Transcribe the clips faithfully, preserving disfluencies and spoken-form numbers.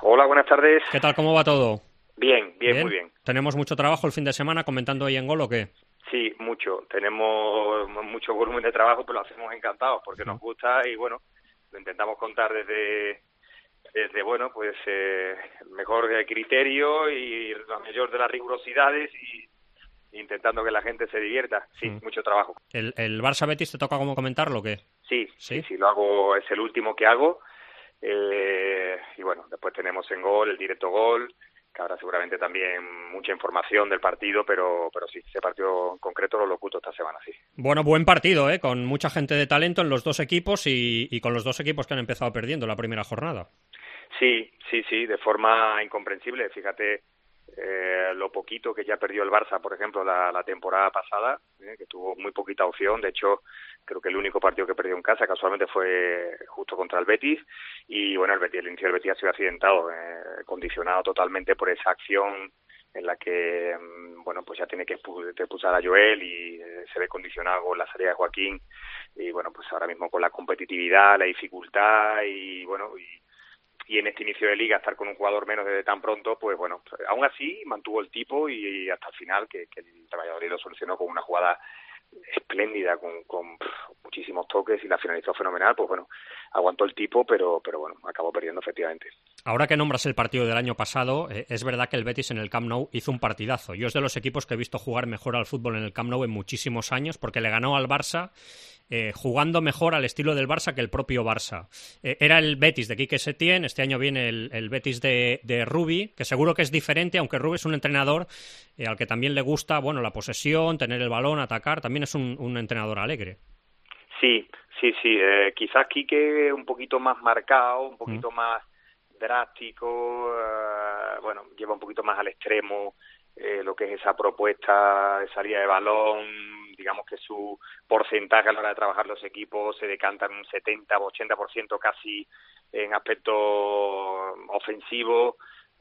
Hola, buenas tardes. ¿Qué tal? ¿Cómo va todo? Bien, bien, bien, muy bien. ¿Tenemos mucho trabajo el fin de semana comentando ahí en Gol o qué? Sí, mucho. Tenemos mucho volumen de trabajo, pero lo hacemos encantados porque nos gusta y, bueno, lo intentamos contar desde, desde bueno, pues eh, el mejor criterio y la mayor de las rigurosidades y intentando que la gente se divierta. Sí, mm. mucho trabajo. ¿El, el Barça-Betis te toca como comentarlo o qué? Sí, sí, sí, sí, lo hago, es el último que hago. Eh, y bueno, después tenemos en Gol, el directo Gol, que habrá seguramente también mucha información del partido, pero pero sí, ese partido en concreto lo locuto esta semana, sí. Bueno, buen partido, ¿eh? Con mucha gente de talento en los dos equipos y, y con los dos equipos que han empezado perdiendo la primera jornada. Sí, sí, sí, de forma incomprensible. Fíjate eh, lo poquito que ya perdió el Barça, por ejemplo, la, la temporada pasada, eh, que tuvo muy poquita opción. De hecho, creo que el único partido que perdió en casa casualmente fue justo contra el Betis. Y bueno, el Betis, el inicio del Betis ha sido accidentado, eh, condicionado totalmente por esa acción en la que, bueno, pues ya tiene que expulsar a Joel y eh, se ve condicionado con la salida de Joaquín. Y bueno, pues ahora mismo con la competitividad, la dificultad y bueno, y y en este inicio de liga estar con un jugador menos desde tan pronto, pues bueno, aún así mantuvo el tipo y hasta el final que, que el Valladolid lo solucionó con una jugada espléndida, con, con pff, muchísimos toques y la finalizó fenomenal, pues bueno, aguantó el tipo, pero pero bueno, acabó perdiendo efectivamente. Ahora que nombras el partido del año pasado, eh, es verdad que el Betis en el Camp Nou hizo un partidazo. Yo es de los equipos que he visto jugar mejor al fútbol en el Camp Nou en muchísimos años, porque le ganó al Barça eh, jugando mejor al estilo del Barça que el propio Barça. Eh, era el Betis de Quique Setién, este año viene el, el Betis de, de Rubi, que seguro que es diferente, aunque Rubi es un entrenador eh, al que también le gusta, bueno, la posesión, tener el balón, atacar, también es un, un entrenador alegre. Sí, sí, sí, eh, quizás Quique un poquito más marcado, un poquito mm. más drástico, uh, bueno, lleva un poquito más al extremo eh, lo que es esa propuesta de salida de balón, digamos que su porcentaje a la hora de trabajar los equipos se decanta en un setenta o ochenta por ciento casi en aspecto ofensivo.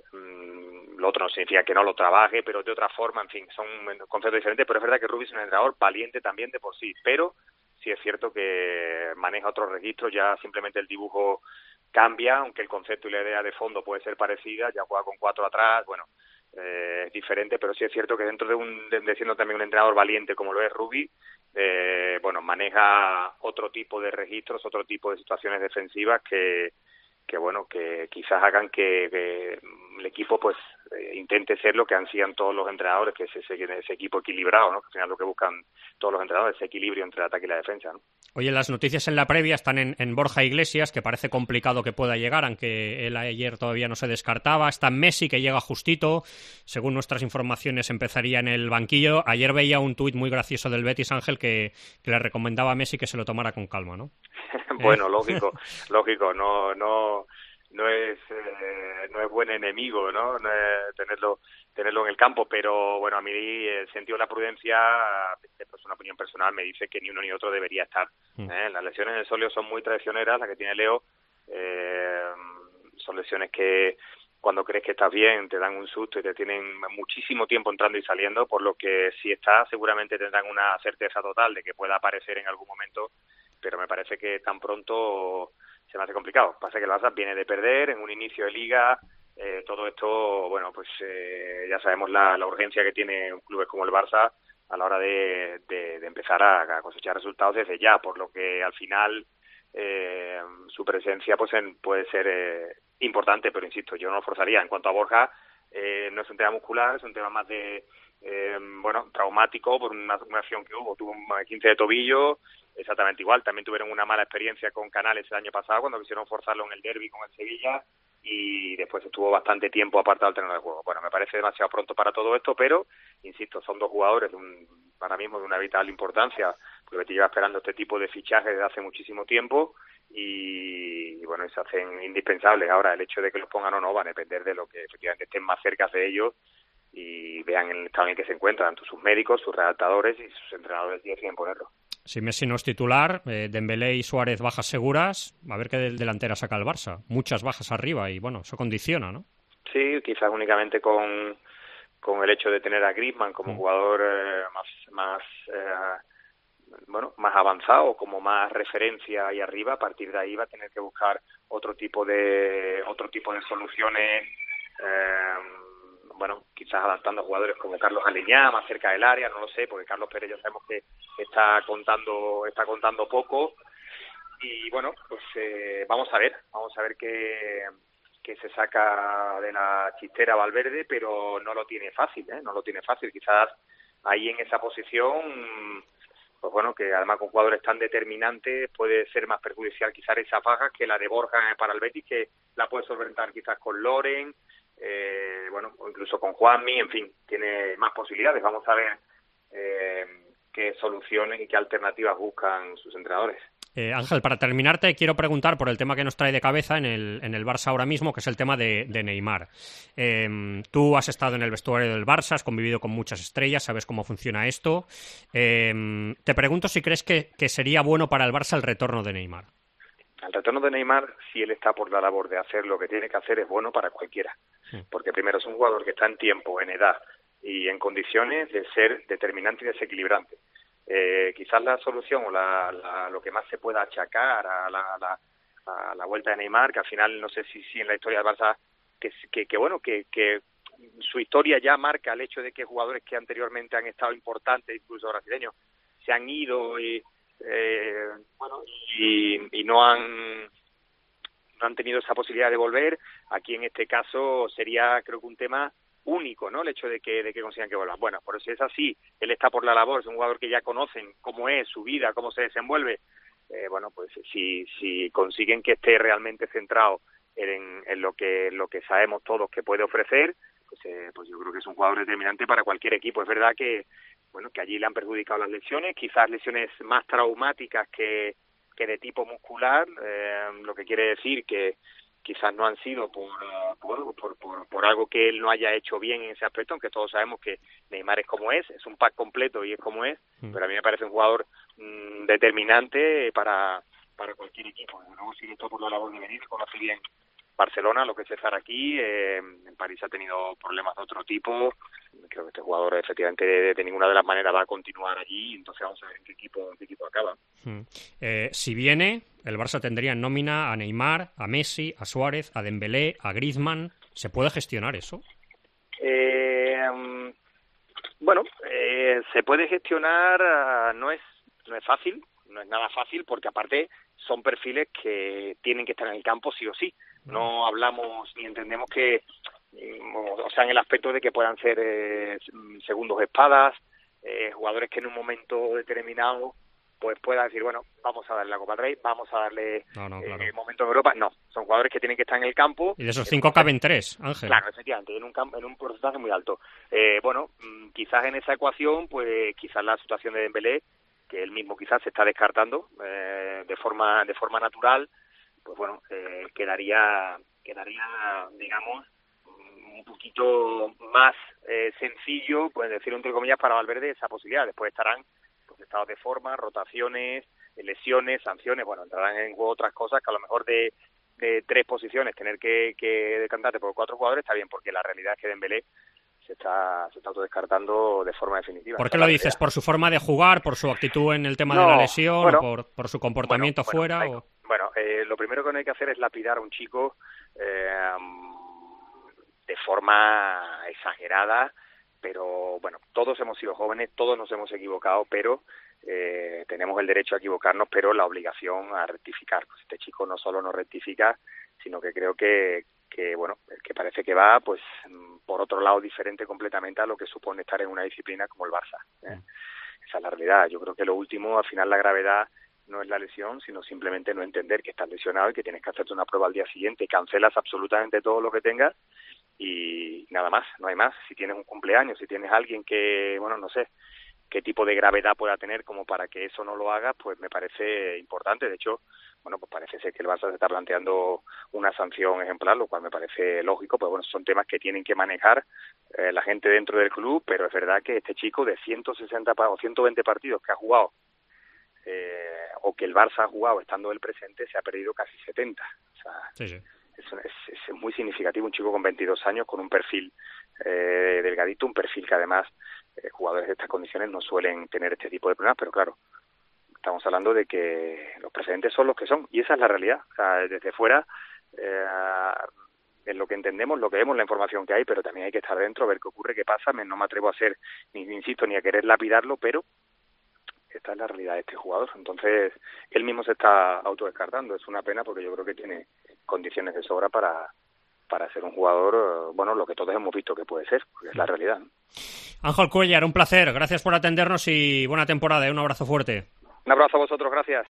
Mm, lo otro no significa que no lo trabaje, pero de otra forma, en fin, son conceptos diferentes, pero es verdad que Rubi es un entrenador valiente también de por sí, pero sí es cierto que maneja otros registros, ya simplemente el dibujo cambia, aunque el concepto y la idea de fondo puede ser parecida, ya juega con cuatro atrás, bueno, eh, es diferente, pero sí es cierto que dentro de un de, de siendo también un entrenador valiente como lo es Rubi, eh, bueno, maneja otro tipo de registros, otro tipo de situaciones defensivas que que bueno, que quizás hagan que, que el equipo pues eh, intente ser lo que ansían todos los entrenadores, que es ese, ese equipo equilibrado, ¿no? Que al final lo que buscan todos los entrenadores, ese equilibrio entre el ataque y la defensa, ¿no? Oye, las noticias en la previa están en, en Borja Iglesias, que parece complicado que pueda llegar, aunque él ayer todavía no se descartaba. Está Messi, que llega justito. Según nuestras informaciones, empezaría en el banquillo. Ayer veía un tuit muy gracioso del Betis, Ángel, que, que le recomendaba a Messi que se lo tomara con calma, ¿no? Bueno, lógico, lógico, no, no, no es, eh, no es buen enemigo, ¿no? No es tenerlo, tenerlo en el campo, pero bueno, a mí el sentido de la prudencia, es una opinión personal, me dice que ni uno ni otro debería estar. ¿eh? Las lesiones en el sóleo son muy traicioneras, la que tiene Leo, eh, son lesiones que cuando crees que estás bien te dan un susto y te tienen muchísimo tiempo entrando y saliendo, por lo que si estás seguramente tendrán una certeza total de que pueda aparecer en algún momento, pero me parece que tan pronto se me hace complicado. Pasa que el Barça viene de perder en un inicio de liga, eh, todo esto, bueno, pues eh, ya sabemos la, la urgencia que tiene un club como el Barça a la hora de, de, de empezar a, a cosechar resultados desde ya, por lo que al final eh, su presencia pues en, puede ser eh, importante, pero insisto, yo no lo forzaría. En cuanto a Borja, eh, no es un tema muscular, es un tema más de, eh, bueno, traumático por una, una acción que hubo, tuvo un quince de tobillo, exactamente igual, también tuvieron una mala experiencia con Canales el año pasado cuando quisieron forzarlo en el derbi con el Sevilla y después estuvo bastante tiempo apartado del terreno de juego. Bueno, me parece demasiado pronto para todo esto, pero, insisto, son dos jugadores de un, ahora mismo de una vital importancia, porque Betis lleva esperando este tipo de fichajes desde hace muchísimo tiempo y, y bueno, y se hacen indispensables. Ahora, el hecho de que los pongan o no va a depender de lo que efectivamente estén más cerca de ellos y vean el estado en el que se encuentran, tanto sus médicos, sus redactadores y sus entrenadores deciden ponerlo. Si Messi no es titular, eh, Dembélé y Suárez bajas seguras, a ver qué delantera saca el Barça. Muchas bajas arriba y, bueno, eso condiciona, ¿no? Sí, quizás únicamente con, con el hecho de tener a Griezmann como mm. jugador eh, más, más eh, bueno, más avanzado, como más referencia ahí arriba. A partir de ahí va a tener que buscar otro tipo de otro tipo de soluciones, eh, bueno, quizás adaptando a jugadores como Carlos Aleñá más cerca del área, no lo sé, porque Carlos Pérez ya sabemos que está contando está contando poco. Y bueno, pues eh, vamos a ver, vamos a ver qué, qué se saca de la chistera Valverde, pero no lo tiene fácil, ¿eh? No lo tiene fácil. Quizás ahí en esa posición, pues bueno, que además con jugadores tan determinantes puede ser más perjudicial quizás esa baja que la de Borja para el Betis, que la puede solventar quizás con Loren, eh, bueno, o incluso con Juanmi, en fin, tiene más posibilidades. Vamos a ver eh, qué soluciones y qué alternativas buscan sus entrenadores. Eh, Ángel, para terminarte, quiero preguntar por el tema que nos trae de cabeza en el, en el Barça ahora mismo, que es el tema de, de Neymar. Eh, tú has estado en el vestuario del Barça, has convivido con muchas estrellas, sabes cómo funciona esto. Eh, te pregunto si crees que, que sería bueno para el Barça el retorno de Neymar. El retorno de Neymar, si él está por la labor de hacer lo que tiene que hacer, es bueno para cualquiera. Sí. Porque primero es un jugador que está en tiempo, en edad y en condiciones de ser determinante y desequilibrante. Eh, quizás la solución o la, la, lo que más se pueda achacar a la, la, a la vuelta de Neymar, que al final no sé si, si en la historia del Barça, que, que, que bueno, que, que su historia ya marca el hecho de que jugadores que anteriormente han estado importantes, incluso brasileños, se han ido y eh, bueno y, y no han no han tenido esa posibilidad de volver. Aquí en este caso sería, creo que un tema único, ¿no? El hecho de que de que consigan que vuelvan. Bueno, por si es así, él está por la labor, es un jugador que ya conocen cómo es su vida, cómo se desenvuelve. Eh, bueno, pues si si consiguen que esté realmente centrado en, en lo que en lo que sabemos todos que puede ofrecer, pues eh, pues yo creo que es un jugador determinante para cualquier equipo. Es verdad que bueno que allí le han perjudicado las lesiones, quizás lesiones más traumáticas que que de tipo muscular, eh, lo que quiere decir que quizás no han sido por, por, por, por, por algo que él no haya hecho bien en ese aspecto, aunque todos sabemos que Neymar es como es, es un pack completo y es como es, mm. pero a mí me parece un jugador mmm, determinante para, para cualquier equipo. Luego sigue todo por la labor de venir, conoce bien Barcelona, lo que es estar aquí, eh, en París ha tenido problemas de otro tipo, creo que este jugador efectivamente de, de ninguna de las maneras va a continuar allí, entonces vamos a ver en qué equipo, en qué equipo acaba. Hmm. Eh, si viene, el Barça tendría en nómina a Neymar, a Messi, a Suárez, a Dembélé, a Griezmann. ¿Se puede gestionar eso? Eh, bueno, eh, se puede gestionar, no es, no es fácil, no es nada fácil, porque aparte son perfiles que tienen que estar en el campo sí o sí. No hablamos ni entendemos que, o sea, en el aspecto de que puedan ser eh, segundos espadas, eh, jugadores que en un momento determinado pues pueda decir, bueno, vamos a darle la Copa del Rey, vamos a darle no, no, claro. eh, momento en Europa. No, son jugadores que tienen que estar en el campo. Y de esos cinco caben tres, Ángel. Claro, efectivamente, en un, campo, en un porcentaje muy alto. Eh, bueno, quizás en esa ecuación, pues quizás la situación de Dembélé, que él mismo quizás se está descartando eh, de forma de forma natural, pues bueno, eh, quedaría, quedaría, digamos, un poquito más eh, sencillo, pues decirlo entre comillas, para Valverde esa posibilidad. Después estarán pues, estados de forma, rotaciones, lesiones, sanciones, bueno, entrarán en juego otras cosas que a lo mejor de, de tres posiciones tener que, que decantarte por cuatro jugadores está bien, porque la realidad es que Dembélé se está se está autodescartando de forma definitiva. ¿Por qué lo dices? ¿Por su forma de jugar? ¿Por su actitud en el tema no, de la lesión? Bueno, ¿O por, por su comportamiento bueno, fuera? Bueno, o... bueno eh, lo primero que no hay que hacer es lapidar a un chico eh, de forma exagerada, pero bueno, todos hemos sido jóvenes, todos nos hemos equivocado, pero eh, tenemos el derecho a equivocarnos, pero la obligación a rectificar. Pues este chico no solo no rectifica, sino que creo que que bueno, que parece que va pues por otro lado diferente completamente a lo que supone estar en una disciplina como el Barça, ¿eh? Esa es la realidad. Yo creo que lo último, al final la gravedad no es la lesión, sino simplemente no entender que estás lesionado y que tienes que hacerte una prueba al día siguiente, cancelas absolutamente todo lo que tengas y nada más, no hay más. Si tienes un cumpleaños, si tienes alguien que, bueno, no sé qué tipo de gravedad pueda tener como para que eso no lo hagas, pues me parece importante. De hecho, bueno, pues parece ser que el Barça se está planteando una sanción ejemplar, lo cual me parece lógico, pues bueno, son temas que tienen que manejar eh, la gente dentro del club, pero es verdad que este chico de ciento sesenta o ciento veinte partidos que ha jugado, eh, o que el Barça ha jugado estando él presente, se ha perdido casi setenta. O sea, sí, sí. Es, es, es muy significativo, un chico con veintidós años, con un perfil eh, delgadito, un perfil que además eh, jugadores de estas condiciones no suelen tener este tipo de problemas, pero claro, estamos hablando de que los precedentes son los que son, y esa es la realidad. O sea, desde fuera, eh, es lo que entendemos, lo que vemos, la información que hay, pero también hay que estar dentro, ver qué ocurre, qué pasa. Me, no me atrevo a hacer, ni insisto, ni a querer lapidarlo, pero esta es la realidad de este jugador. Entonces, él mismo se está autodescartando. Es una pena porque yo creo que tiene condiciones de sobra para, para ser un jugador, bueno, lo que todos hemos visto que puede ser, porque es la realidad, ¿no? Ángel Cuéllar, un placer. Gracias por atendernos y buena temporada. Un abrazo fuerte. Un abrazo a vosotros, gracias.